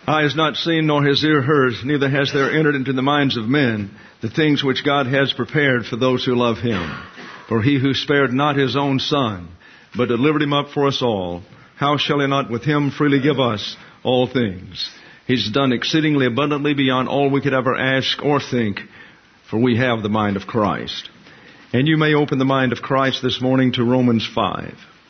Eye has not seen, nor has ear heard, neither has there entered into the minds of men the things which God has prepared for those who love Him. For He who spared not His own Son, but delivered Him up for us all, how shall He not with Him freely give us all things? He's done exceedingly abundantly beyond all we could ever ask or think, for we have the mind of Christ. And you may open the mind of Christ this morning to Romans 5.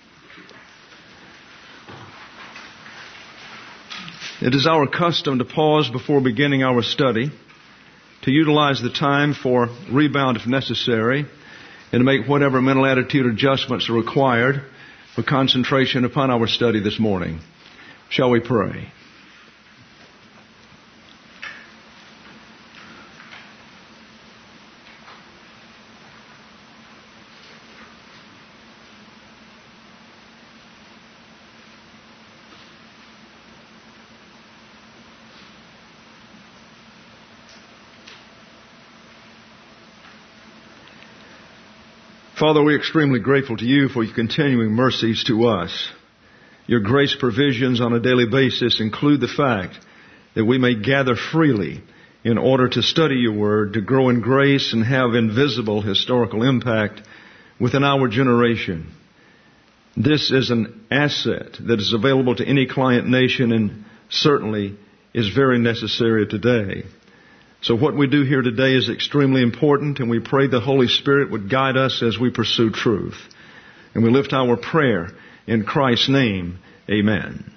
It is our custom to pause before beginning our study, to utilize the time for rebound if necessary, and to make whatever mental attitude adjustments are required for concentration upon our study this morning. Shall we pray? Father, we're extremely grateful to You for Your continuing mercies to us. Your grace provisions on a daily basis include the fact that we may gather freely in order to study Your Word, to grow in grace and have invisible historical impact within our generation. This is an asset that is available to any client nation and certainly is very necessary today. So what we do here today is extremely important, and we pray the Holy Spirit would guide us as we pursue truth. And we lift our prayer in Christ's name. Amen.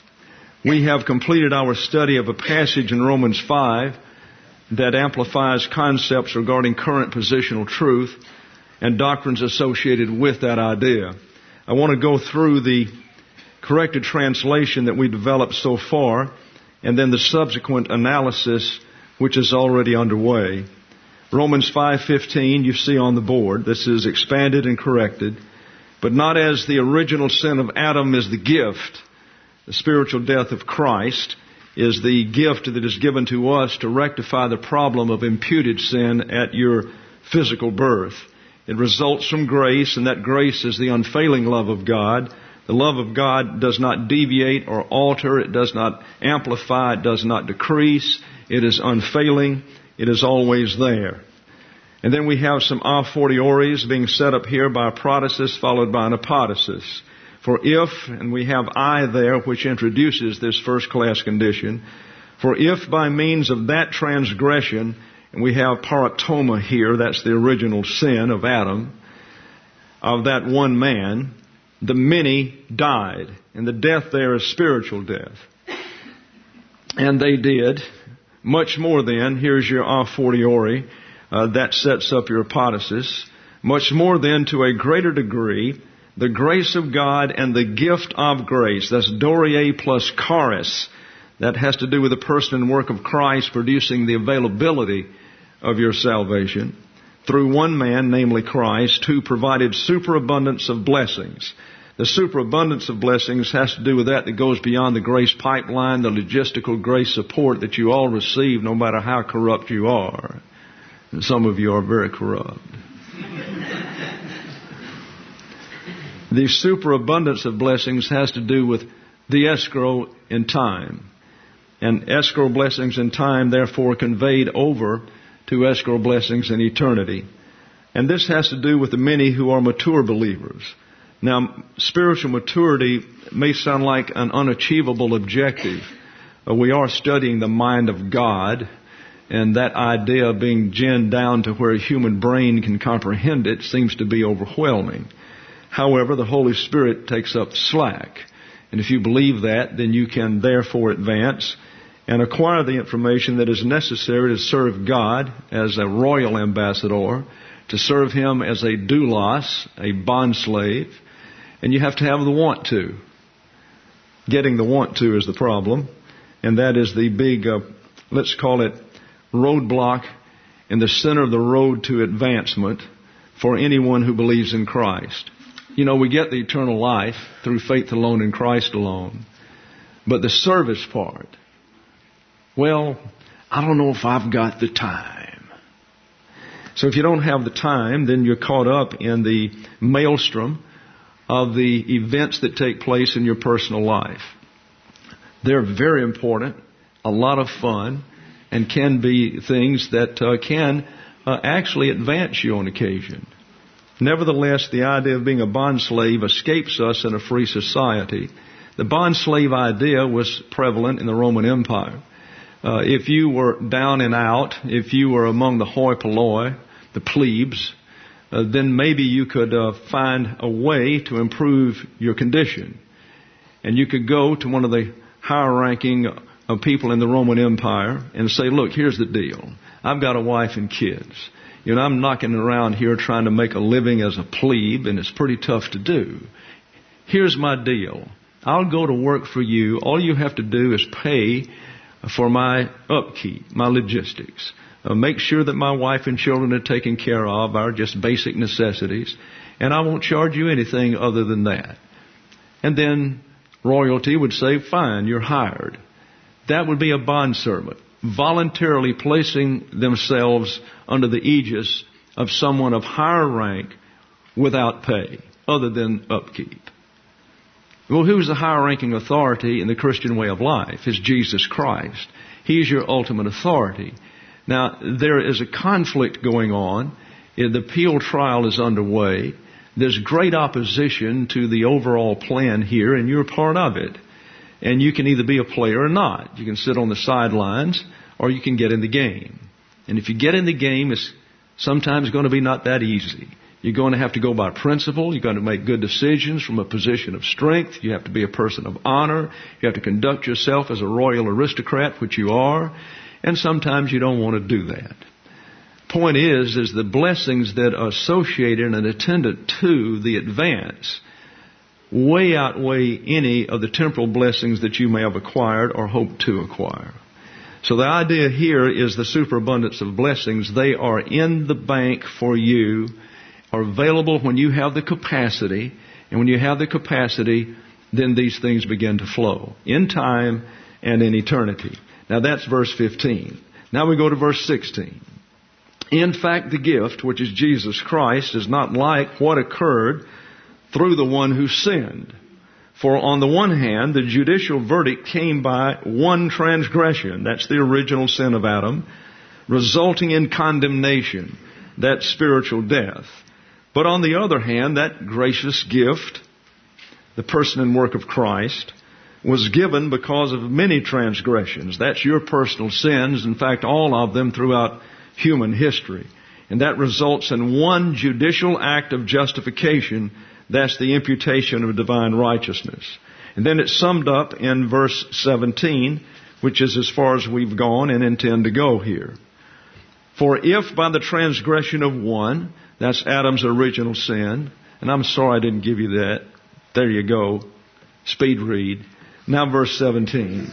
We have completed our study of a passage in Romans 5 that amplifies concepts regarding current positional truth and doctrines associated with that idea. I want to go through the corrected translation that we developed so far, and then the subsequent analysis which is already underway. Romans 5:15 you see on the board. This is expanded and corrected. But not as the original sin of Adam is the gift. The spiritual death of Christ is the gift that is given to us to rectify the problem of imputed sin at your physical birth. It results from grace, and that grace is the unfailing love of God. The love of God does not deviate or alter. It does not amplify. It does not decrease. It is unfailing. It is always there. And then we have some a fortioris being set up here by a protasis followed by an apodosis. For if, and we have I there which introduces this first class condition, for if by means of that transgression, and we have paratoma here, that's the original sin of Adam, of that one man, the many died. And the death there is spiritual death. And they did. Much more then, here's your a fortiori, that sets up your apodosis. Much more then, to a greater degree, the grace of God and the gift of grace. That's dorie plus charis. That has to do with the person and work of Christ producing the availability of your salvation through one man, namely Christ, who provided superabundance of blessings. The superabundance of blessings has to do with that goes beyond the grace pipeline, the logistical grace support that you all receive no matter how corrupt you are. And some of you are very corrupt. The superabundance of blessings has to do with the escrow in time. And escrow blessings in time, therefore, conveyed over to escrow blessings in eternity. And this has to do with the many who are mature believers. Now, spiritual maturity may sound like an unachievable objective. We are studying the mind of God, and that idea of being ginned down to where a human brain can comprehend it seems to be overwhelming. However, the Holy Spirit takes up the slack. And if you believe that, then you can therefore advance and acquire the information that is necessary to serve God as a royal ambassador, to serve Him as a doulos, a bondslave. And you have to have the want to. Getting the want to is the problem. And that is the big, let's call it, roadblock in the center of the road to advancement for anyone who believes in Christ. You know, we get the eternal life through faith alone in Christ alone. But the service part, well, I don't know if I've got the time. So if you don't have the time, then you're caught up in the maelstrom of the events that take place in your personal life. They're very important. a lot of fun, and can be things that can actually advance you on occasion. Nevertheless, the idea of being a bondslave escapes us in a free society. The bondslave idea was prevalent in the Roman Empire. If you were down and out, if you were among the hoi polloi, the plebes, then maybe you could find a way to improve your condition. And you could go to one of the higher ranking people in the Roman Empire and say, look, here's the deal. I've got a wife and kids. I'm knocking around here trying to make a living as a plebe, and it's pretty tough to do. Here's my deal. I'll go to work for you. All you have to do is pay for my upkeep, my logistics. Make sure that my wife and children are taken care of, our just basic necessities, and I won't charge you anything other than that. And then royalty would say, fine, you're hired. That would be a bondservant, voluntarily placing themselves under the aegis of someone of higher rank without pay, other than upkeep. Well, who's the higher ranking authority in the Christian way of life? It's Jesus Christ. He's your ultimate authority. Now, there is a conflict going on. The appeal trial is underway. There's great opposition to the overall plan here, and you're part of it. And you can either be a player or not. You can sit on the sidelines, or you can get in the game. And if you get in the game, it's sometimes going to be not that easy. You're going to have to go by principle. You're going to make good decisions from a position of strength. You have to be a person of honor. You have to conduct yourself as a royal aristocrat, which you are. And sometimes you don't want to do that. Point is the blessings that are associated and attendant to the advance way outweigh any of the temporal blessings that you may have acquired or hope to acquire. So the idea here is the superabundance of blessings. They are in the bank for you, are available when you have the capacity. And when you have the capacity, then these things begin to flow in time and in eternity. Now that's verse 15. Now we go to verse 16. In fact, the gift, which is Jesus Christ, is not like what occurred through the one who sinned. For on the one hand, the judicial verdict came by one transgression. That's the original sin of Adam, resulting in condemnation. That's spiritual death. But on the other hand, that gracious gift, the person and work of Christ, was given because of many transgressions. That's your personal sins. In fact, all of them throughout human history. And that results in one judicial act of justification. That's the imputation of divine righteousness. And then it's summed up in verse 17, which is as far as we've gone and intend to go here. For if by the transgression of one, that's Adam's original sin, and I'm sorry I didn't give you that. There you go. Speed read. Now verse 17.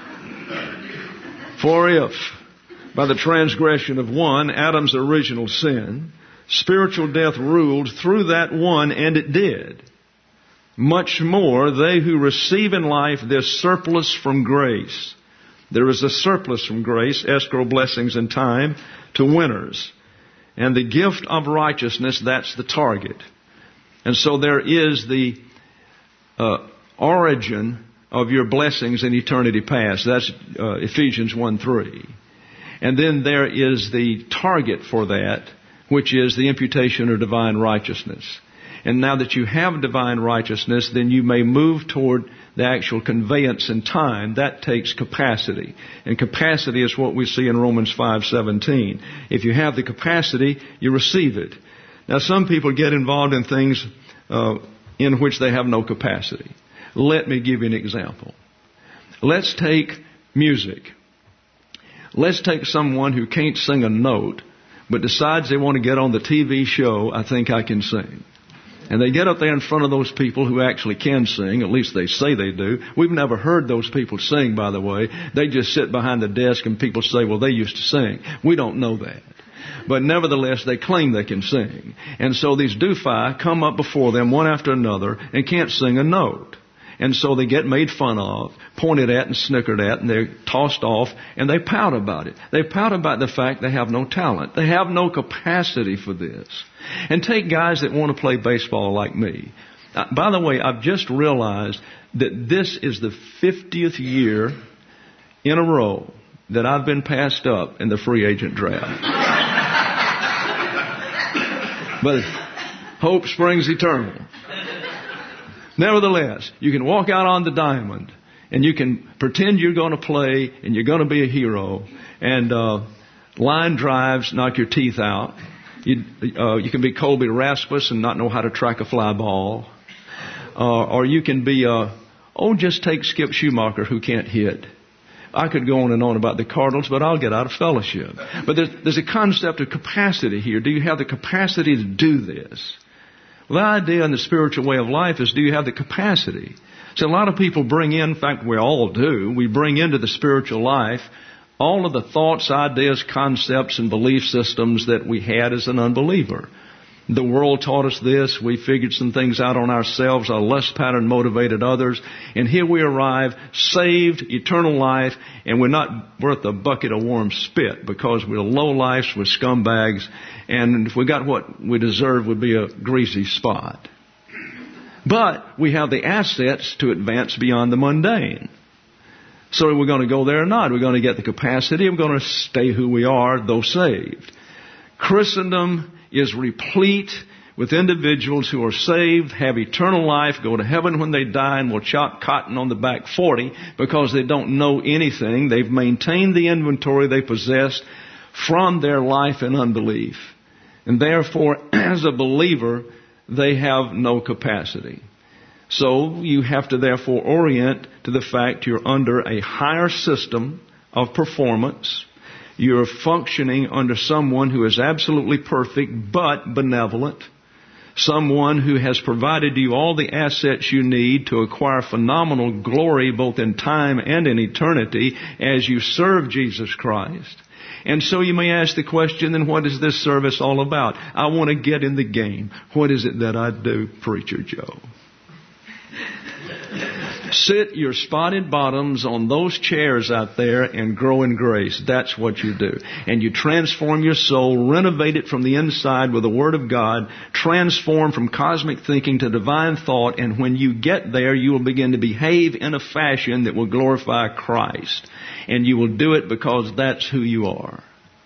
For if by the transgression of one, Adam's original sin, spiritual death ruled through that one, and it did, much more they who receive in life this surplus from grace. There is a surplus from grace, escrow blessings in time, to winners. And the gift of righteousness, that's the target. And so there is the origin of your blessings in eternity past. That's Ephesians 1:3. And then there is the target for that, which is the imputation of divine righteousness. And now that you have divine righteousness, then you may move toward the actual conveyance in time. That takes capacity. And capacity is what we see in Romans 5:17. If you have the capacity, you receive it. Now some people get involved in things in which they have no capacity. Let me give you an example. Let's take music. Let's take someone who can't sing a note, but decides they want to get on the TV show, I Think I Can Sing. And they get up there in front of those people who actually can sing, at least they say they do. We've never heard those people sing, by the way. They just sit behind the desk and people say, well, they used to sing. We don't know that. But nevertheless, they claim they can sing. And so these doofi come up before them one after another and can't sing a note. And so they get made fun of, pointed at and snickered at, and they're tossed off, and they pout about it. They pout about the fact they have no talent. They have no capacity for this. And take guys that want to play baseball like me. By the way, I've just realized that this is the 50th year in a row that I've been passed up in the free agent draft. But hope springs eternal. Nevertheless, you can walk out on the diamond and you can pretend you're going to play and you're going to be a hero, and line drives knock your teeth out. You can be Colby Rasmus and not know how to track a fly ball. Or you can be, just take Skip Schumacher who can't hit. I could go on and on about the Cardinals, but I'll get out of fellowship. But there's a concept of capacity here. Do you have the capacity to do this? Well, the idea in the spiritual way of life is, do you have the capacity? So a lot of people bring in fact, we all do, we bring into the spiritual life all of the thoughts, ideas, concepts, and belief systems that we had as an unbeliever. The world taught us this. We figured some things out on ourselves. Our lust pattern motivated others. And here we arrive, saved, eternal life, and we're not worth a bucket of warm spit because we're low-lifes, we're scumbags, and if we got what we deserve, would be a greasy spot. But we have the assets to advance beyond the mundane. So are we going to go there or not? We're going to get the capacity. We're going to stay who we are, though saved. Christendom is replete with individuals who are saved, have eternal life, go to heaven when they die, and will chop cotton on the back 40 because they don't know anything. They've maintained the inventory they possessed from their life in unbelief. And therefore, as a believer, they have no capacity. So you have to therefore orient to the fact you're under a higher system of performance. You're functioning under someone who is absolutely perfect but benevolent. Someone who has provided you all the assets you need to acquire phenomenal glory both in time and in eternity as you serve Jesus Christ. And so you may ask the question, then what is this service all about? I want to get in the game. What is it that I do, Preacher Joe? Sit your spotted bottoms on those chairs out there and grow in grace. That's what you do. And you transform your soul, renovate it from the inside with the Word of God, transform from cosmic thinking to divine thought, and when you get there, you will begin to behave in a fashion that will glorify Christ. And you will do it because that's who you are.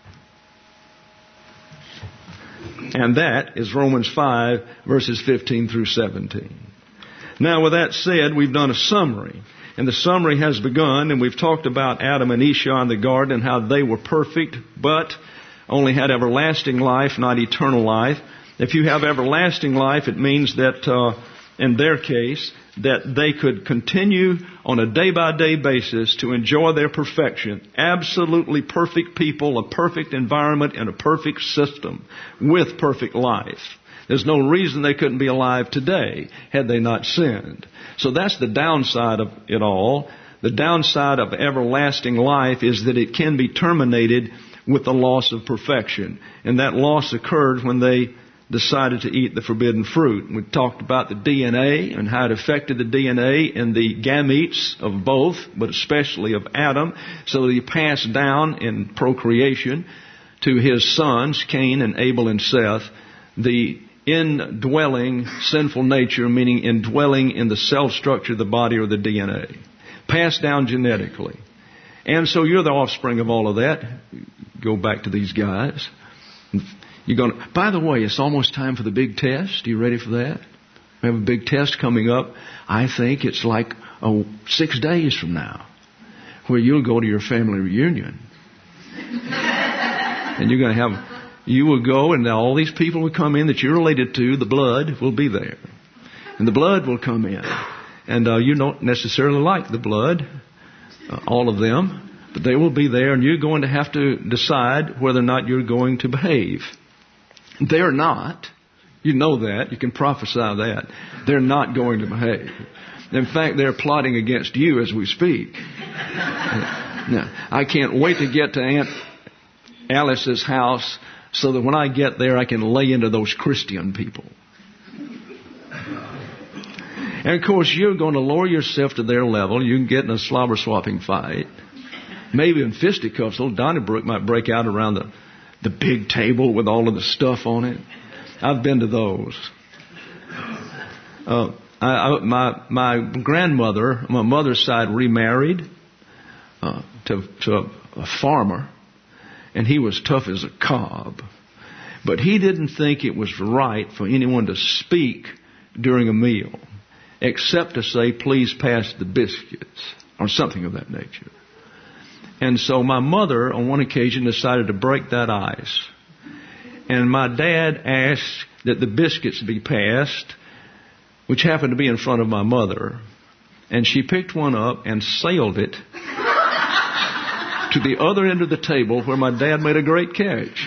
And that is Romans 5, verses 15 through 17. Now, with that said, we've done a summary. And the summary has begun, and we've talked about Adam and Esau in the garden and how they were perfect, but only had everlasting life, not eternal life. If you have everlasting life, it means that, in their case, that they could continue on a day-by-day basis to enjoy their perfection. Absolutely perfect people, a perfect environment, and a perfect system with perfect life. There's no reason they couldn't be alive today had they not sinned. So that's the downside of it all. The downside of everlasting life is that it can be terminated with the loss of perfection. And that loss occurred when they decided to eat the forbidden fruit. We talked about the DNA and how it affected the DNA in the gametes of both, but especially of Adam, so that he passed down in procreation to his sons, Cain and Abel and Seth, the indwelling sinful nature, meaning indwelling in the cell structure of the body or the DNA, passed down genetically. And so you're the offspring of all of that. Go back to these guys. You're going to, by the way, it's almost time for the big test. Are you ready for that? We have a big test coming up. I think it's like 6 days from now, where you'll go to your family reunion. And you're going to have, you will go and all these people will come in that you're related to, the blood will be there. And the blood will come in. And you don't necessarily like the blood, all of them, but they will be there, and you're going to have to decide whether or not you're going to behave. They're not. You know that. You can prophesy that. They're not going to behave. In fact, they're plotting against you as we speak. Now, I can't wait to get to Aunt Alice's house so that when I get there, I can lay into those Christian people. And of course, you're going to lower yourself to their level. You can get in a slobber swapping fight. Maybe in fisticuffs. Old Donnybrook might break out around the big table with all of the stuff on it. I've been to those. My grandmother, my mother's side, remarried. to a farmer, and he was tough as a cob. But he didn't think it was right for anyone to speak during a meal, except to say, please pass the biscuits, or something of that nature. And so my mother, on one occasion, decided to break that ice. And my dad asked that the biscuits be passed, which happened to be in front of my mother. And she picked one up and sailed it to the other end of the table where my dad made a great catch.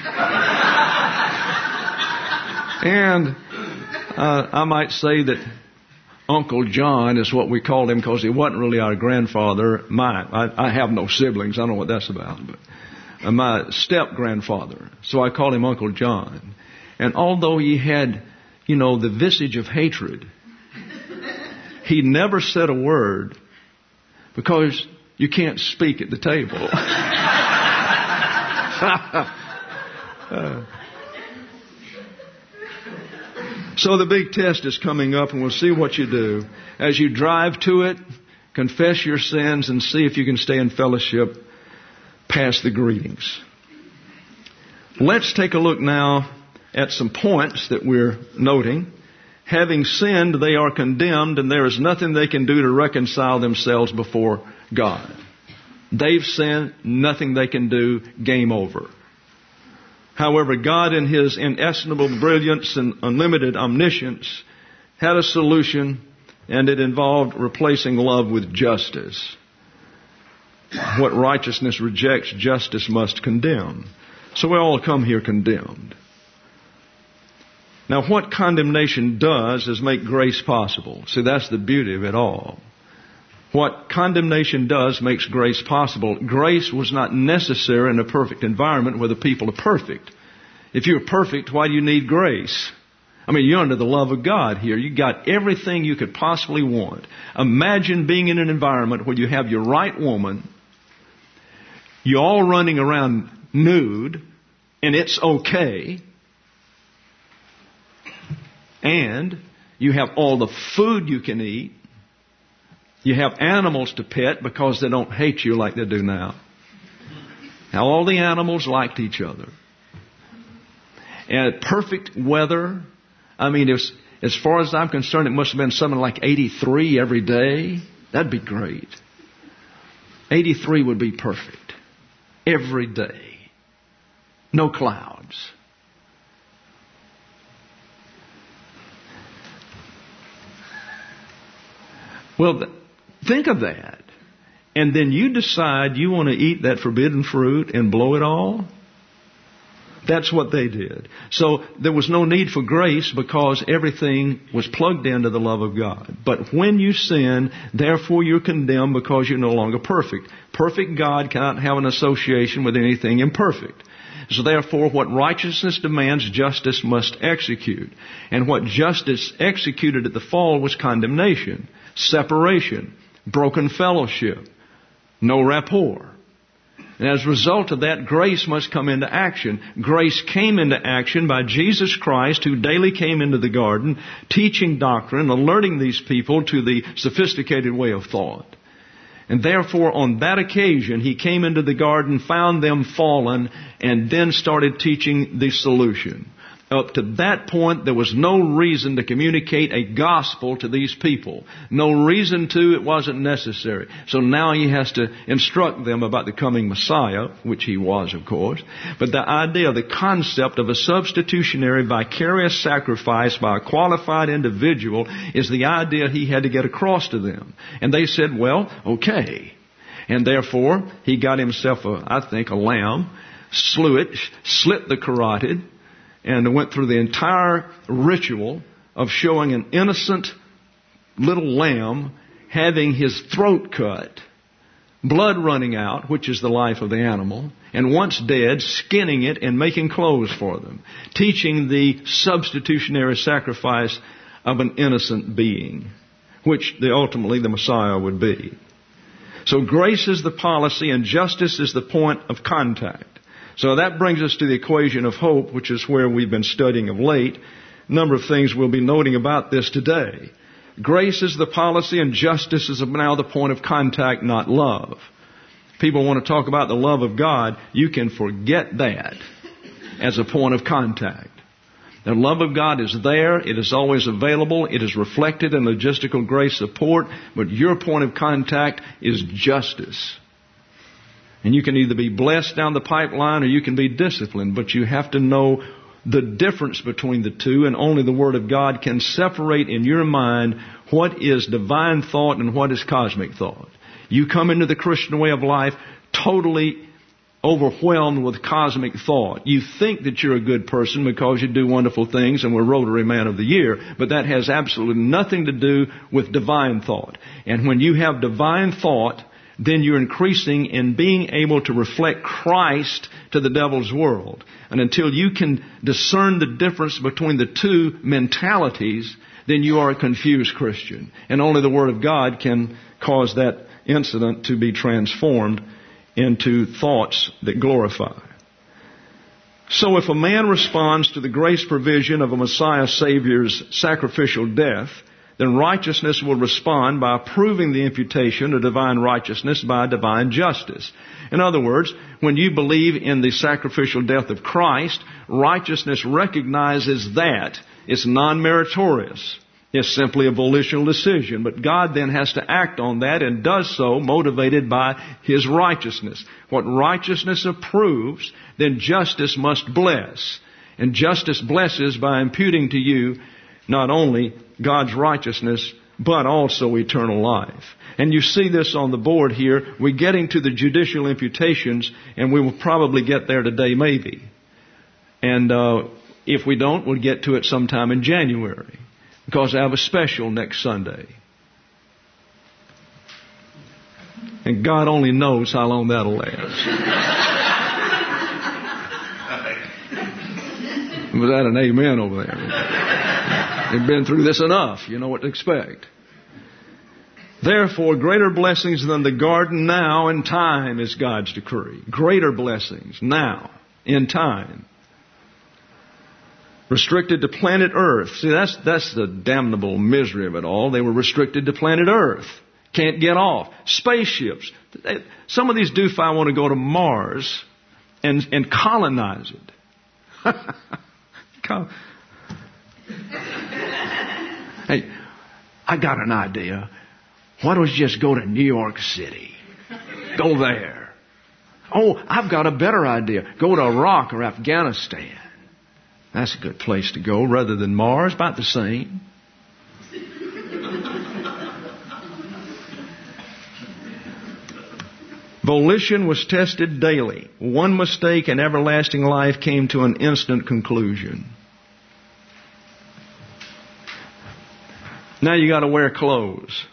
And I might say that Uncle John is what we called him because he wasn't really our grandfather. I have no siblings. I don't know what that's about. But my step-grandfather. So I called him Uncle John. And although he had, the visage of hatred, he never said a word because you can't speak at the table. So the big test is coming up, and we'll see what you do. As you drive to it, confess your sins and see if you can stay in fellowship past the greetings. Let's take a look now at some points that we're noting. Having sinned, they are condemned, and there is nothing they can do to reconcile themselves before God. They've sinned, nothing they can do, game over. However, God in His inestimable brilliance and unlimited omniscience had a solution, and it involved replacing love with justice. What righteousness rejects, justice must condemn. So we all come here condemned. Now, what condemnation does is make grace possible. See, that's the beauty of it all. What condemnation does makes grace possible. Grace was not necessary in a perfect environment where the people are perfect. If you're perfect, why do you need grace? I mean, you're under the love of God here. You got everything you could possibly want. Imagine being in an environment where you have your right woman, you're all running around nude, and it's okay. And you have all the food you can eat. You have animals to pet because they don't hate you like they do now. Now, all the animals liked each other. And perfect weather. I mean, as far as I'm concerned, it must have been something like 83 every day. That'd be great. 83 would be perfect. Every day. No clouds. Well, think of that. And then you decide you want to eat that forbidden fruit and blow it all? That's what they did. So there was no need for grace because everything was plugged into the love of God. But when you sin, therefore you're condemned because you're no longer perfect. Perfect God cannot have an association with anything imperfect. So therefore, what righteousness demands, justice must execute. And what justice executed at the fall was condemnation, separation, broken fellowship, no rapport. And as a result of that, grace must come into action. Grace came into action by Jesus Christ, who daily came into the garden, teaching doctrine, alerting these people to the sophisticated way of thought. And therefore, on that occasion, He came into the garden, found them fallen, and then started teaching the solution. Up to that point, there was no reason to communicate a gospel to these people. No reason to, it wasn't necessary. So now He has to instruct them about the coming Messiah, which He was, of course. But the idea, the concept of a substitutionary vicarious sacrifice by a qualified individual is the idea He had to get across to them. And they said, well, okay. And therefore, He got Himself, a lamb, slew it, slit the carotid, and went through the entire ritual of showing an innocent little lamb having his throat cut, blood running out, which is the life of the animal, and once dead, skinning it and making clothes for them, teaching the substitutionary sacrifice of an innocent being, which ultimately the Messiah would be. So grace is the policy and justice is the point of contact. So that brings us to the equation of hope, which is where we've been studying of late. A number of things we'll be noting about this today. Grace is the policy and justice is now the point of contact, not love. people want to talk about the love of God, you can forget that as a point of contact. The love of God is there. It is always available. It is reflected in logistical grace support. But your point of contact is justice. And you can either be blessed down the pipeline or you can be disciplined. But you have to know the difference between the two. And only the Word of God can separate in your mind what is divine thought and what is cosmic thought. You come into the Christian way of life totally overwhelmed with cosmic thought. You think that you're a good person because you do wonderful things and we're Rotary Man of the Year, but that has absolutely nothing to do with divine thought. And when you have divine thought, then you're increasing in being able to reflect Christ to the devil's world. And until you can discern the difference between the two mentalities, then you are a confused Christian. And only the Word of God can cause that incident to be transformed into thoughts that glorify. So if a man responds to the grace provision of a Messiah Savior's sacrificial death, then righteousness will respond by proving the imputation of divine righteousness by divine justice. In other words, when you believe in the sacrificial death of Christ, righteousness recognizes that. It's non-meritorious. It's simply a volitional decision. But God then has to act on that and does so motivated by His righteousness. What righteousness approves, then justice must bless. And justice blesses by imputing to you not only God's righteousness, but also eternal life. And you see this on the board here. We're getting to the judicial imputations, and we will probably get there today maybe. And if we don't, we'll get to it sometime in January, because I have a special next Sunday. And God only knows how long that'll last. Was that an amen over there? They've been through this enough. You know what to expect. Therefore, greater blessings than the garden now in time is God's decree. Greater blessings now in time. Restricted to planet Earth. See, that's the damnable misery of it all. They were restricted to planet Earth. Can't get off. Spaceships. Some of these doofi want to go to Mars and colonize it. Hey, I got an idea. Why don't you just go to New York City? Go there. Oh, I've got a better idea. Go to Iraq or Afghanistan. That's a good place to go rather than Mars. About the same. Volition was tested daily. One mistake and everlasting life came to an instant conclusion. Now you got to wear clothes.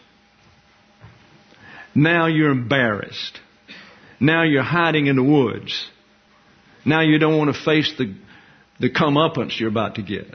Now you're embarrassed. Now you're hiding in the woods. Now you don't want to face the comeuppance you're about to get.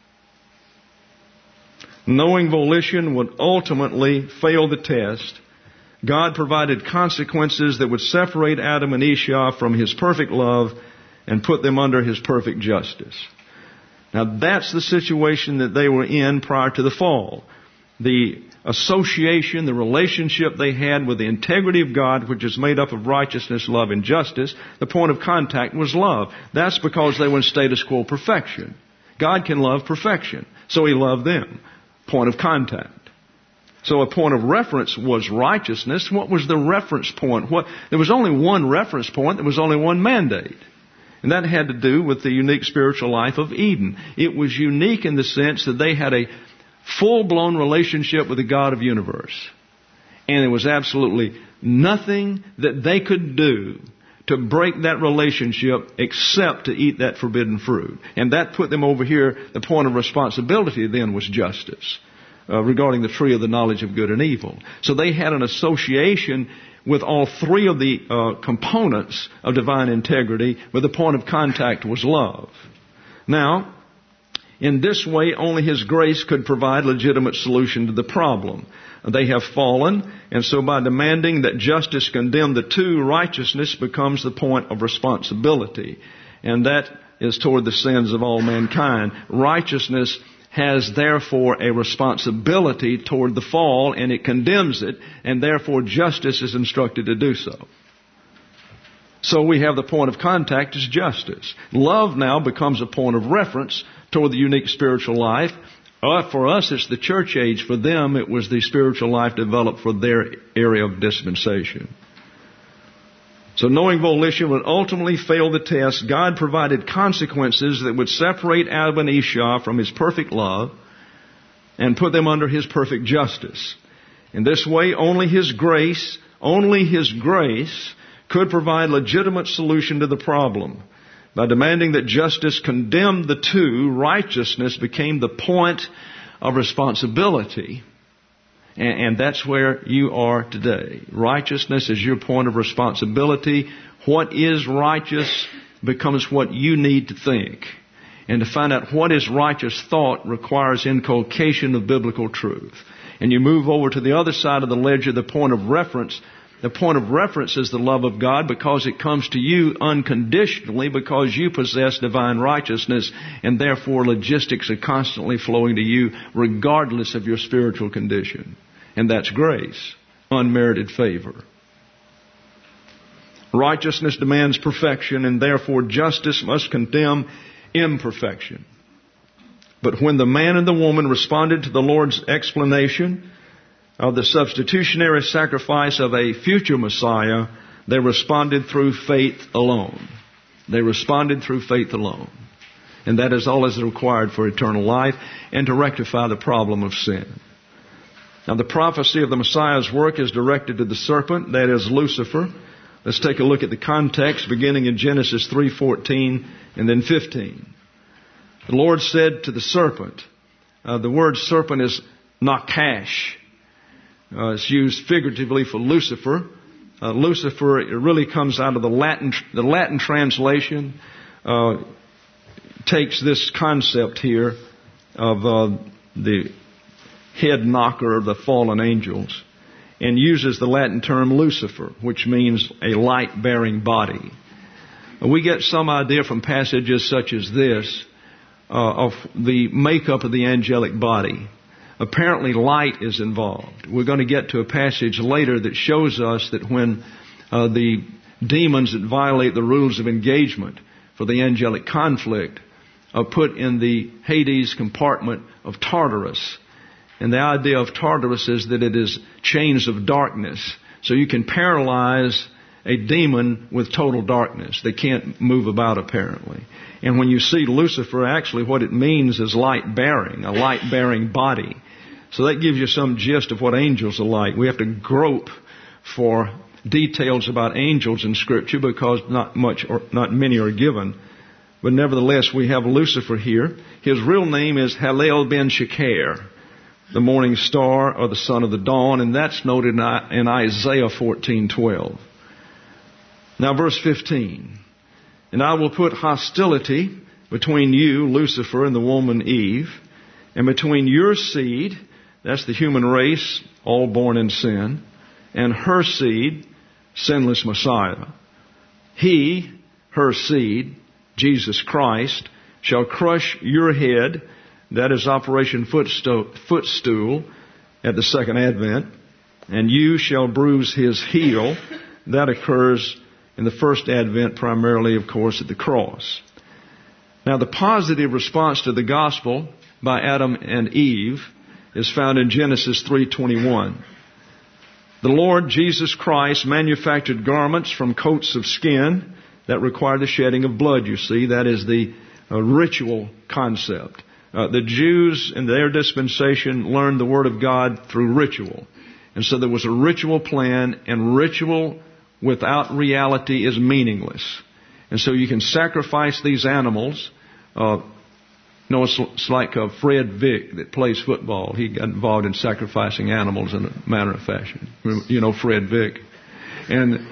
Knowing volition would ultimately fail the test, God provided consequences that would separate Adam and Esau from His perfect love and put them under His perfect justice. Now that's the situation that they were in prior to the fall. The association, the relationship they had with the integrity of God, which is made up of righteousness, love, and justice, the point of contact was love. That's because they were in status quo perfection. God can love perfection, so He loved them. Point of contact. So a point of reference was righteousness. What was the reference point? There was only one reference point. There was only one mandate. And that had to do with the unique spiritual life of Eden. It was unique in the sense that they had a full-blown relationship with the God of the universe. And there was absolutely nothing that they could do to break that relationship except to eat that forbidden fruit. And that put them over here. The point of responsibility then was justice. Regarding the tree of the knowledge of good and evil. So they had an association with all three of the components of divine integrity, where the point of contact was love. Now, in this way, only His grace could provide legitimate solution to the problem. They have fallen, and so by demanding that justice condemn the two, righteousness becomes the point of responsibility. And that is toward the sins of all mankind. Righteousness has therefore a responsibility toward the fall, and it condemns it, and therefore justice is instructed to do so. So we have the point of contact as justice. Love now becomes a point of reference toward the unique spiritual life. For us, it's the church age. For them, it was the spiritual life developed for their area of dispensation. So knowing volition would ultimately fail the test. God provided consequences that would separate Adam and Eve from His perfect love and put them under His perfect justice. In this way, only His grace could provide legitimate solution to the problem. By demanding that justice condemn the two, righteousness became the point of responsibility. And that's where you are today. Righteousness is your point of responsibility. What is righteous becomes what you need to think. And to find out what is righteous thought requires inculcation of biblical truth. And you move over to the other side of the ledger, the point of reference. The point of reference is the love of God because it comes to you unconditionally because you possess divine righteousness and therefore logistics are constantly flowing to you regardless of your spiritual condition. And that's grace, unmerited favor. Righteousness demands perfection and therefore justice must condemn imperfection. But when the man and the woman responded to the Lord's explanation of the substitutionary sacrifice of a future Messiah, they responded through faith alone. They responded through faith alone. And that is all that is required for eternal life and to rectify the problem of sin. Now the prophecy of the Messiah's work is directed to the serpent, that is Lucifer. Let's take a look at the context beginning in Genesis 3:14 and then 15. The Lord said to the serpent, the word serpent is nakash. It's used figuratively for Lucifer. Lucifer, it really comes out of the Latin translation, takes this concept here of the head knocker of the fallen angels and uses the Latin term Lucifer, which means a light-bearing body. We get some idea from passages such as this of the makeup of the angelic body. Apparently light is involved. We're going to get to a passage later that shows us that when the demons that violate the rules of engagement for the angelic conflict are put in the Hades compartment of Tartarus. And the idea of Tartarus is that it is chains of darkness. So you can paralyze a demon with total darkness. They can't move about apparently. And when you see Lucifer, actually what it means is light-bearing, a light-bearing body. So that gives you some gist of what angels are like. We have to grope for details about angels in Scripture because not many are given. But nevertheless, we have Lucifer here. His real name is Halel ben Shekar, the morning star or the son of the dawn, and that's noted in Isaiah 14:12. Now verse 15. And I will put hostility between you, Lucifer, and the woman Eve, and between your seed, that's the human race, all born in sin, and her seed, sinless Messiah. He, her seed, Jesus Christ, shall crush your head, that is Operation Footstool at the second advent, and you shall bruise his heel. That occurs in the first advent primarily, of course, at the cross. Now the positive response to the gospel by Adam and Eve is found in Genesis 3:21. The Lord Jesus Christ manufactured garments from coats of skin that require the shedding of blood, you see. That is the ritual concept. The Jews in their dispensation learned the Word of God through ritual. And so there was a ritual plan, and ritual without reality is meaningless. And so you can sacrifice these animals. It's like Fred Vick that plays football. He got involved in sacrificing animals in a manner of fashion. You know Fred Vick. And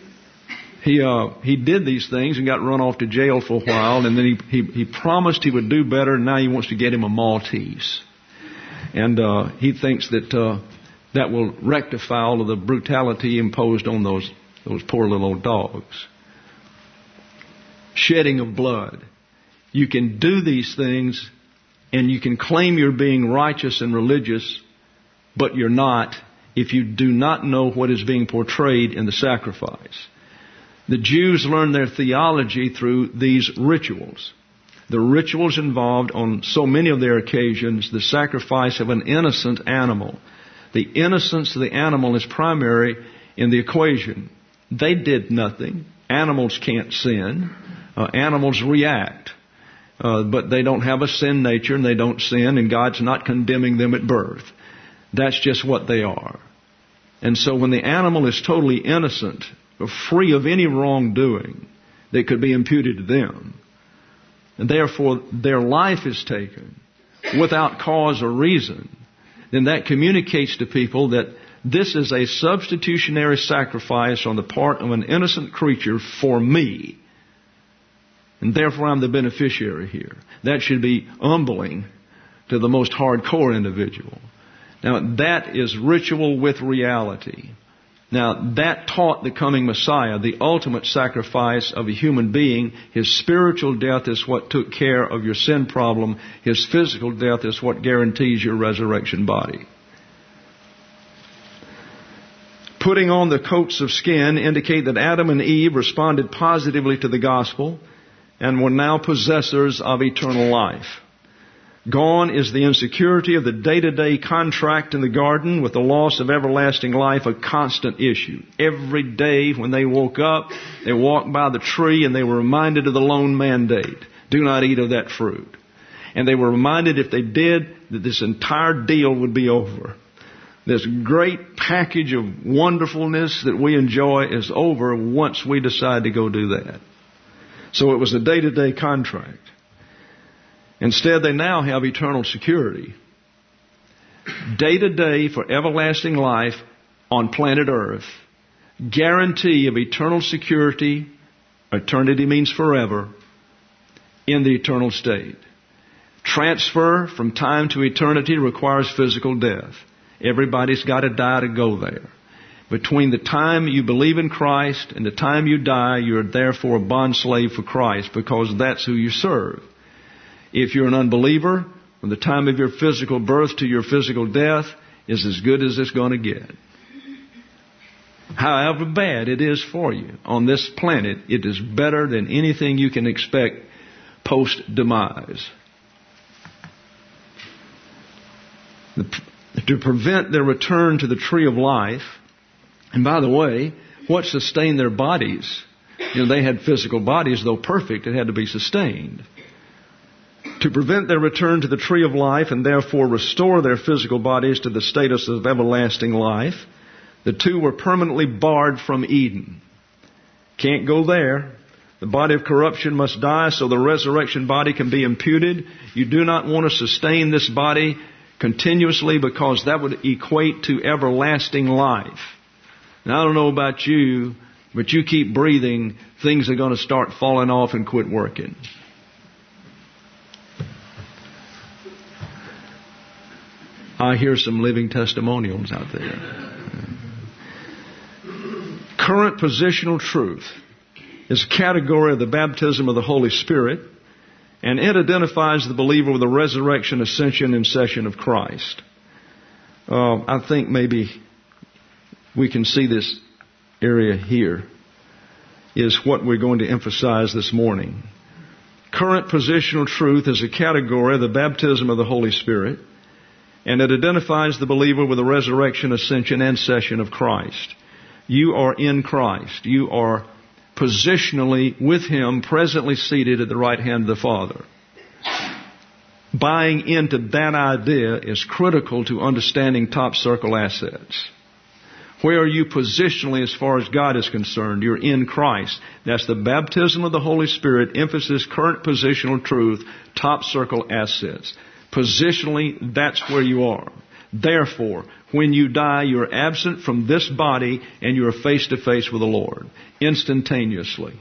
he did these things and got run off to jail for a while, and then he promised he would do better, and now he wants to get him a Maltese. And he thinks that that will rectify all of the brutality imposed on those poor little old dogs. Shedding of blood. You can do these things and you can claim you're being righteous and religious, but you're not if you do not know what is being portrayed in the sacrifice. The Jews learned their theology through these rituals. The rituals involved on so many of their occasions the sacrifice of an innocent animal. The innocence of the animal is primary in the equation. They did nothing. Animals can't sin. Animals react. But they don't have a sin nature and they don't sin, and God's not condemning them at birth. That's just what they are. And so when the animal is totally innocent, free of any wrongdoing that could be imputed to them, and therefore their life is taken without cause or reason, then that communicates to people that this is a substitutionary sacrifice on the part of an innocent creature for me. And therefore I'm the beneficiary here. That should be humbling to the most hardcore individual. Now that is ritual with reality. Now that taught the coming Messiah, the ultimate sacrifice of a human being. His spiritual death is what took care of your sin problem. His physical death is what guarantees your resurrection body. Putting on the coats of skin indicate that Adam and Eve responded positively to the gospel and were now possessors of eternal life. Gone is the insecurity of the day-to-day contract in the garden, with the loss of everlasting life a constant issue. Every day when they woke up, they walked by the tree and they were reminded of the lone mandate. Do not eat of that fruit. And they were reminded if they did that this entire deal would be over. This great package of wonderfulness that we enjoy is over once we decide to go do that. So it was a day-to-day contract. Instead, they now have eternal security. Day to day for everlasting life on planet Earth. Guarantee of eternal security. Eternity means forever. In the eternal state. Transfer from time to eternity requires physical death. Everybody's got to die to go there. Between the time you believe in Christ and the time you die, you're therefore a bondslave for Christ, because that's who you serve. If you're an unbeliever, from the time of your physical birth to your physical death is as good as it's going to get. However bad it is for you on this planet, it is better than anything you can expect post-demise. To prevent their return to the tree of life, and by the way, what sustained their bodies? They had physical bodies, though perfect, it had to be sustained. To prevent their return to the tree of life and therefore restore their physical bodies to the status of everlasting life, the two were permanently barred from Eden. Can't go there. The body of corruption must die so the resurrection body can be imputed. You do not want to sustain this body continuously, because that would equate to everlasting life. Now, I don't know about you, but you keep breathing, things are going to start falling off and quit working. I hear some living testimonials out there. Current positional truth is a category of the baptism of the Holy Spirit, and it identifies the believer with the resurrection, ascension, and session of Christ. I think maybe we can see this area here is what we're going to emphasize this morning. Current positional truth is a category of the baptism of the Holy Spirit, and it identifies the believer with the resurrection, ascension, and session of Christ. You are in Christ. You are positionally with Him, presently seated at the right hand of the Father. Buying into that idea is critical to understanding top circle assets. Where are you positionally as far as God is concerned? You're in Christ. That's the baptism of the Holy Spirit, emphasis, current positional truth, top circle assets. Positionally, that's where you are. Therefore, when you die, you're absent from this body and you're face to face with the Lord, instantaneously.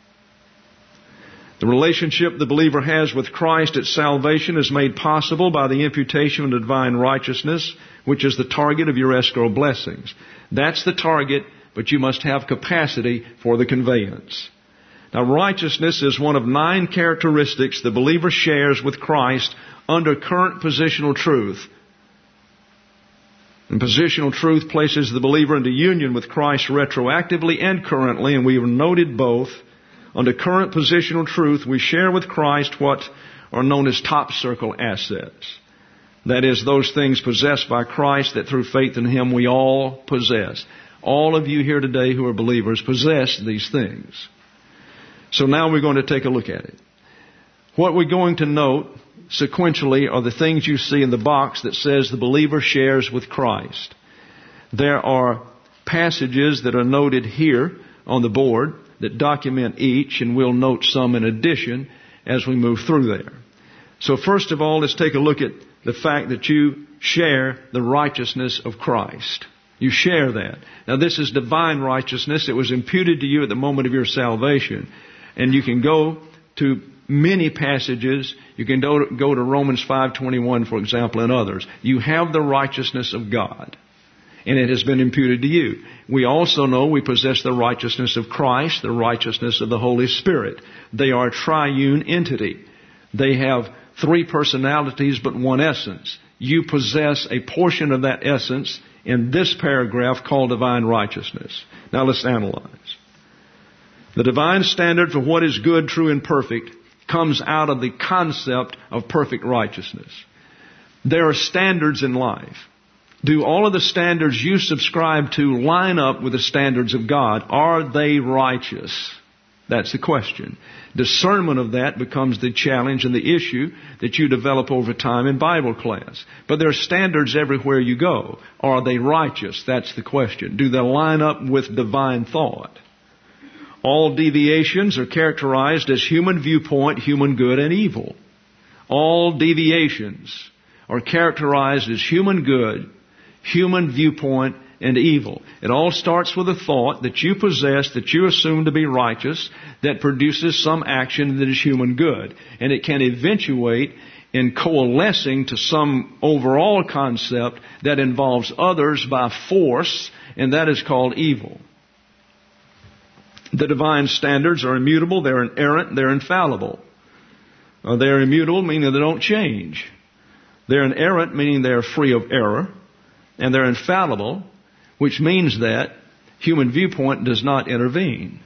The relationship the believer has with Christ at salvation is made possible by the imputation of divine righteousness, which is the target of your escrow blessings. That's the target, but you must have capacity for the conveyance. Now, righteousness is one of 9 characteristics the believer shares with Christ under current positional truth. And positional truth places the believer into union with Christ retroactively and currently, and we have noted both. Under current positional truth, we share with Christ what are known as top circle assets. That is, those things possessed by Christ that through faith in Him we all possess. All of you here today who are believers possess these things. So now we're going to take a look at it. What we're going to note sequentially are the things you see in the box that says the believer shares with Christ. There are passages that are noted here on the board that document each, and we'll note some in addition as we move through there. So first of all, let's take a look at the fact that you share the righteousness of Christ. You share that. Now this is divine righteousness. It was imputed to you at the moment of your salvation. And you can go to many passages. You can go to Romans 5:21, for example, and others. You have the righteousness of God, and it has been imputed to you. We also know we possess the righteousness of Christ, the righteousness of the Holy Spirit. They are a triune entity. They have three personalities but one essence. You possess a portion of that essence in this paragraph called divine righteousness. Now let's analyze. The divine standard for what is good, true, and perfect comes out of the concept of perfect righteousness. There are standards in life. Do all of the standards you subscribe to line up with the standards of God? Are they righteous? That's the question. Discernment of that becomes the challenge and the issue that you develop over time in Bible class. But there are standards everywhere you go. Are they righteous? That's the question. Do they line up with divine thought? All deviations are characterized as human viewpoint, human good, and evil. All deviations are characterized as human good, human viewpoint, and evil. It all starts with a thought that you possess, that you assume to be righteous, that produces some action that is human good. And it can eventuate in coalescing to some overall concept that involves others by force, and that is called evil. The divine standards are immutable, they're inerrant, they're infallible. They're immutable, meaning they don't change. They're inerrant, meaning they're free of error. And they're infallible, which means that human viewpoint does not intervene.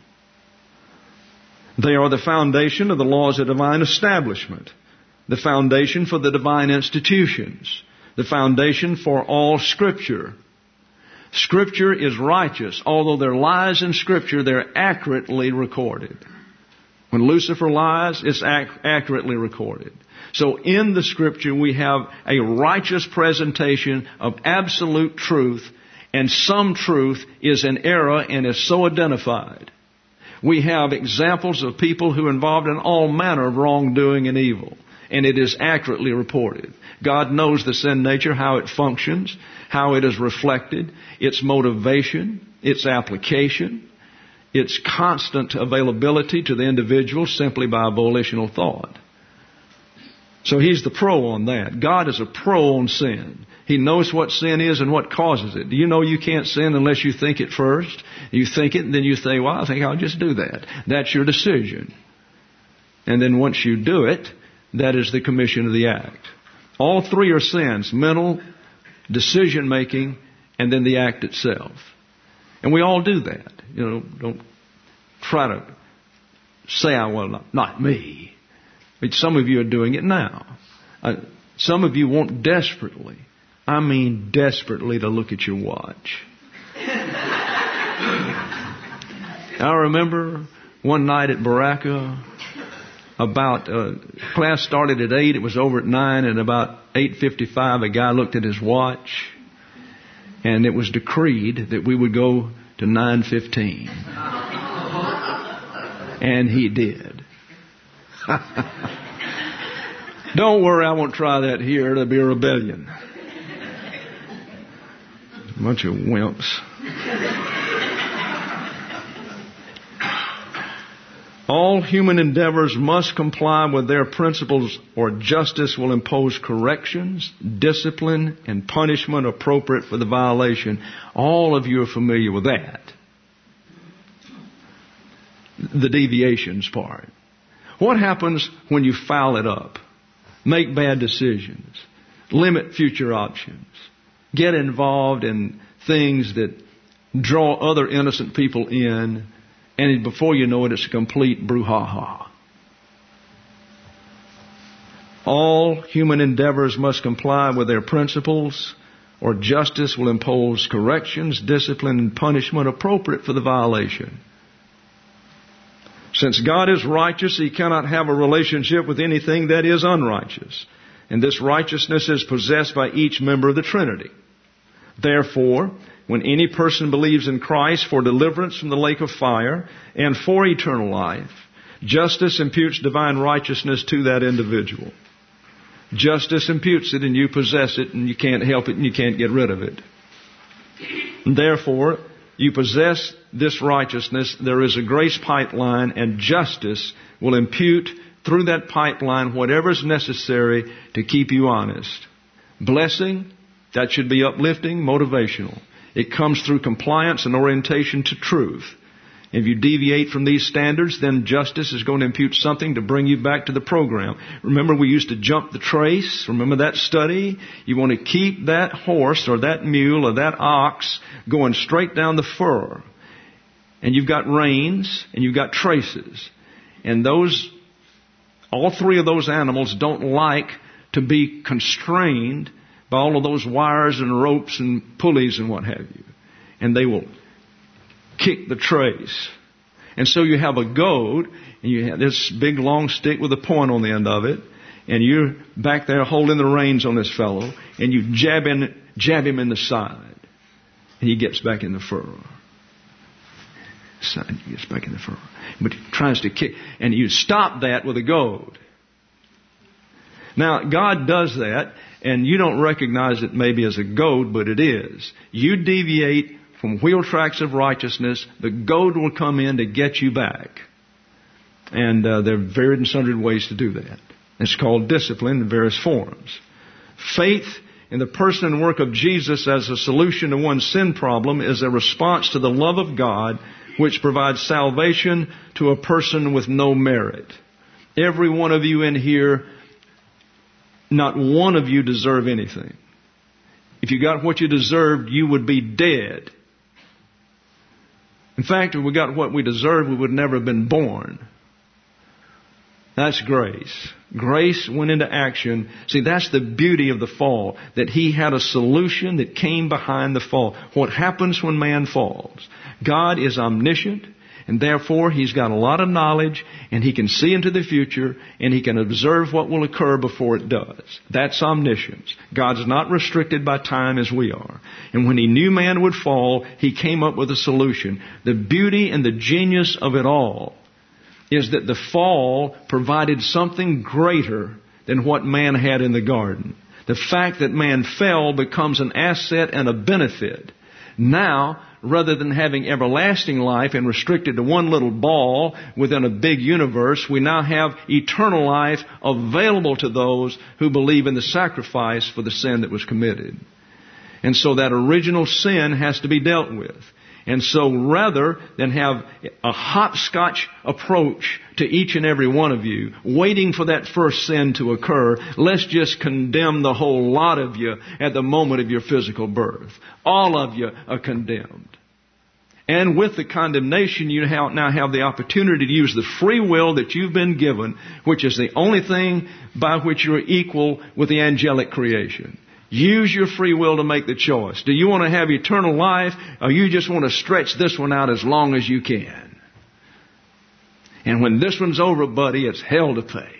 They are the foundation of the laws of divine establishment, the foundation for the divine institutions, the foundation for all Scripture. Scripture is righteous. Although there are lies in Scripture, they're accurately recorded. When Lucifer lies, it's accurately recorded. So in the Scripture we have a righteous presentation of absolute truth, and some truth is in error and is so identified. We have examples of people who are involved in all manner of wrongdoing and evil, and it is accurately reported. God knows the sin nature, how it functions, how it is reflected, its motivation, its application, its constant availability to the individual simply by volitional thought. So He's the pro on that. God is a pro on sin. He knows what sin is and what causes it. Do you know you can't sin unless you think it first? You think it and then you say, well, I think I'll just do that. That's your decision. And then once you do it, that is the commission of the act. All three are sins: mental, decision making, and then the act itself. And we all do that. You know, don't try to say, well, not me. But some of you are doing it now. Some of you want desperately, I mean desperately, to look at your watch. I remember one night at Baraka, class started at 8, it was over at 9, and about 8:55 a guy looked at his watch, and it was decreed that we would go to 9:15. And he did. Don't worry, I won't try that here. It'll be a rebellion. A bunch of wimps. All human endeavors must comply with their principles, or justice will impose corrections, discipline, and punishment appropriate for the violation. All of you are familiar with that. The deviations part. What happens when you foul it up? Make bad decisions. Limit future options. get involved in things that draw other innocent people in, and before you know it, it's a complete brouhaha. All human endeavors must comply with their principles, or justice will impose corrections, discipline, and punishment appropriate for the violation. Since God is righteous, He cannot have a relationship with anything that is unrighteous. And this righteousness is possessed by each member of the Trinity. Therefore, when any person believes in Christ for deliverance from the lake of fire and for eternal life, justice imputes divine righteousness to that individual. Justice imputes it, and you possess it, and you can't help it, and you can't get rid of it. And therefore, you possess this righteousness. There is a grace pipeline, and justice will impute through that pipeline whatever is necessary to keep you honest. Blessing, that should be uplifting, motivational. It comes through compliance and orientation to truth. If you deviate from these standards, then justice is going to impute something to bring you back to the program. Remember, we used to jump the trace. Remember that study? You want to keep that horse or that mule or that ox going straight down the furrow. And you've got reins and you've got traces. And all three of those animals don't like to be constrained by all of those wires and ropes and pulleys and what have you. And they will kick the trace. And so you have a goad, and you have this big long stick with a point on the end of it, and you're back there holding the reins on this fellow, and you jab him in the side, and he gets back in the furrow. He gets back in the furrow. But he tries to kick, and you stop that with a goad. Now, God does that, and you don't recognize it maybe as a goad, but it is. You deviate from wheel tracks of righteousness, the goad will come in to get you back. And there are varied and sundry ways to do that. It's called discipline in various forms. Faith in the person and work of Jesus as a solution to one's sin problem is a response to the love of God, which provides salvation to a person with no merit. Every one of you in here, not one of you deserve anything. If you got what you deserved, you would be dead. In fact, if we got what we deserved, we would never have been born. That's grace. Grace went into action. See, that's the beauty of the fall, that He had a solution that came behind the fall. What happens when man falls? God is omniscient, and therefore He's got a lot of knowledge, and He can see into the future, and He can observe what will occur before it does. That's omniscience. God's not restricted by time as we are. And when He knew man would fall, He came up with a solution. The beauty and the genius of it all is that the fall provided something greater than what man had in the garden. The fact that man fell becomes an asset and a benefit. Now, rather than having everlasting life and restricted to one little ball within a big universe, we now have eternal life available to those who believe in the sacrifice for the sin that was committed. And so that original sin has to be dealt with. And so rather than have a hopscotch approach to each and every one of you, waiting for that first sin to occur, let's just condemn the whole lot of you at the moment of your physical birth. All of you are condemned. And with the condemnation, you now have the opportunity to use the free will that you've been given, which is the only thing by which you're equal with the angelic creation. Use your free will to make the choice. Do you want to have eternal life, or you just want to stretch this one out as long as you can? And when this one's over, buddy, it's hell to pay.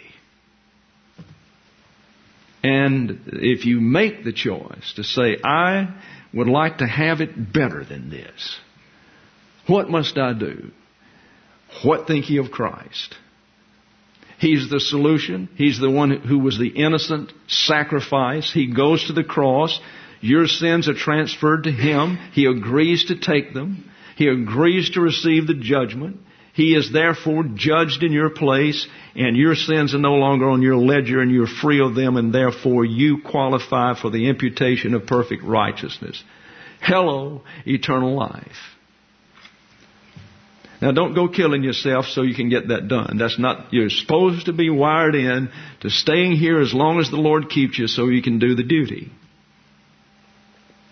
And if you make the choice to say, I would like to have it better than this, what must I do? What think ye of Christ? He's the solution. He's the one who was the innocent sacrifice. He goes to the cross. Your sins are transferred to Him. He agrees to take them. He agrees to receive the judgment. He is therefore judged in your place, and your sins are no longer on your ledger, and you're free of them, and therefore you qualify for the imputation of perfect righteousness. Hello, eternal life. Now, don't go killing yourself so you can get that done. That's not, you're supposed to be wired in to staying here as long as the Lord keeps you so you can do the duty.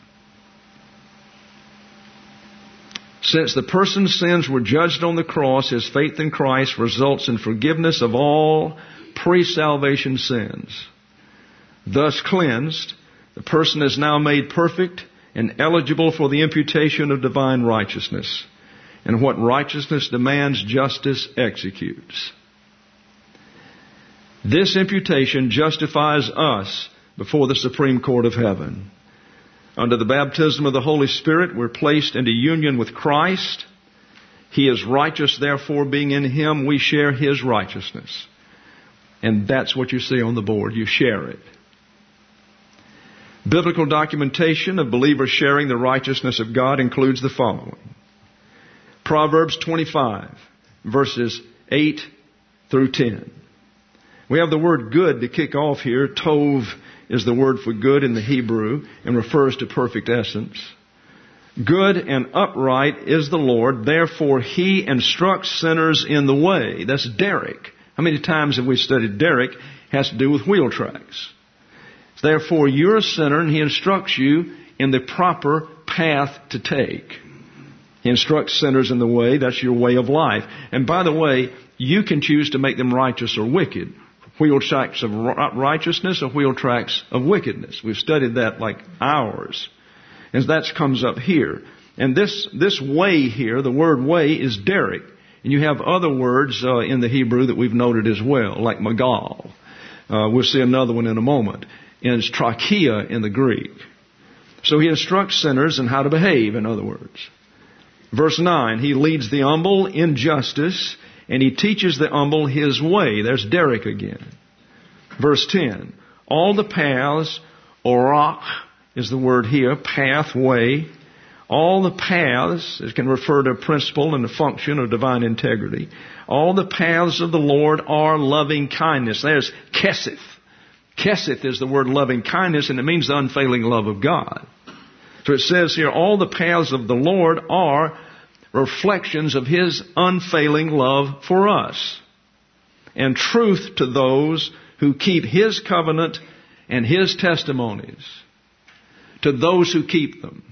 Since the person's sins were judged on the cross, his faith in Christ results in forgiveness of all pre-salvation sins. Thus cleansed, the person is now made perfect and eligible for the imputation of divine righteousness. And what righteousness demands, justice executes. This imputation justifies us before the Supreme Court of Heaven. Under the baptism of the Holy Spirit, we're placed into union with Christ. He is righteous, therefore, being in Him, we share His righteousness. And that's what you see on the board. You share it. Biblical documentation of believers sharing the righteousness of God includes the following. Proverbs 25, verses 8 through 10. We have the word good to kick off here. Tov is the word for good in the Hebrew and refers to perfect essence. Good and upright is the Lord, therefore He instructs sinners in the way. That's Derek. How many times have we studied Derek? It has to do with wheel tracks. Therefore you're a sinner and He instructs you in the proper path to take. He instructs sinners in the way. That's your way of life. And by the way, you can choose to make them righteous or wicked. Wheel tracks of righteousness or wheel tracks of wickedness. We've studied that like hours. And that comes up here. And this way here, the word way, is derek. And you have other words in the Hebrew that we've noted as well, like magal. We'll see another one in a moment. And it's trachea in the Greek. So He instructs sinners in how to behave, in other words. Verse 9, He leads the humble in justice, and He teaches the humble His way. There's derek again. Verse 10, all the paths, orach is the word here, pathway. All the paths, it can refer to a principle and a function of divine integrity. All the paths of the Lord are loving kindness. There's keseth. Keseth is the word loving kindness, and it means the unfailing love of God. So it says here, all the paths of the Lord are reflections of His unfailing love for us, and truth to those who keep His covenant and His testimonies, to those who keep them.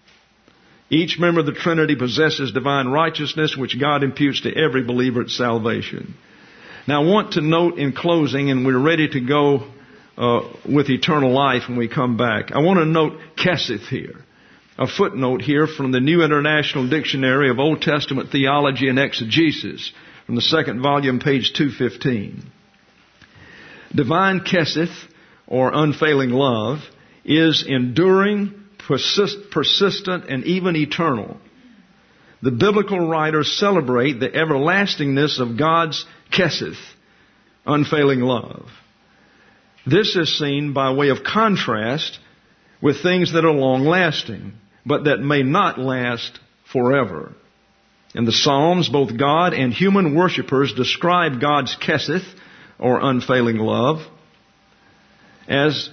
Each member of the Trinity possesses divine righteousness, which God imputes to every believer at salvation. Now I want to note in closing, and we're ready to go with eternal life when we come back. I want to note keseth here. A footnote here from the New International Dictionary of Old Testament Theology and Exegesis, from the second volume, page 215. Divine keseth, or unfailing love, is enduring, persistent, and even eternal. The biblical writers celebrate the everlastingness of God's keseth, unfailing love. This is seen by way of contrast with things that are long-lasting, but that may not last forever. In the Psalms, both God and human worshipers describe God's keseth, or unfailing love, as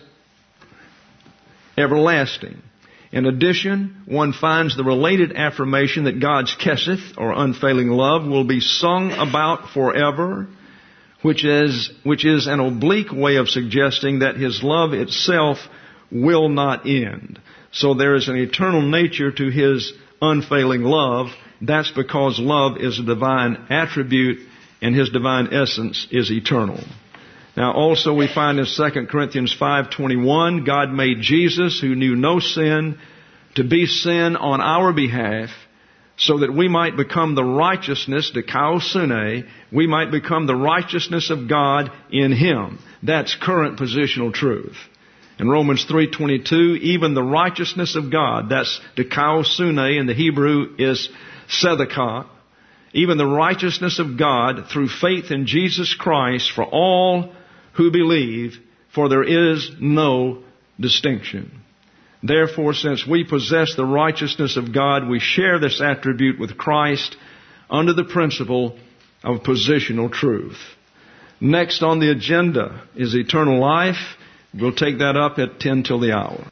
everlasting. In addition, one finds the related affirmation that God's keseth, or unfailing love, will be sung about forever, which is an oblique way of suggesting that His love itself will not end. So there is an eternal nature to His unfailing love. That's because love is a divine attribute and His divine essence is eternal. Now also we find in 2 Corinthians 5:21, God made Jesus, who knew no sin, to be sin on our behalf, so that we might become the righteousness, dikaosune, we might become the righteousness of God in Him. That's current positional truth. In Romans 3:22, even the righteousness of God, that's dikaosune in the Hebrew, is tzedakah, even the righteousness of God through faith in Jesus Christ for all who believe, for there is no distinction. Therefore, since we possess the righteousness of God, we share this attribute with Christ under the principle of positional truth. Next on the agenda is eternal life. We'll take that up at 10 till the hour.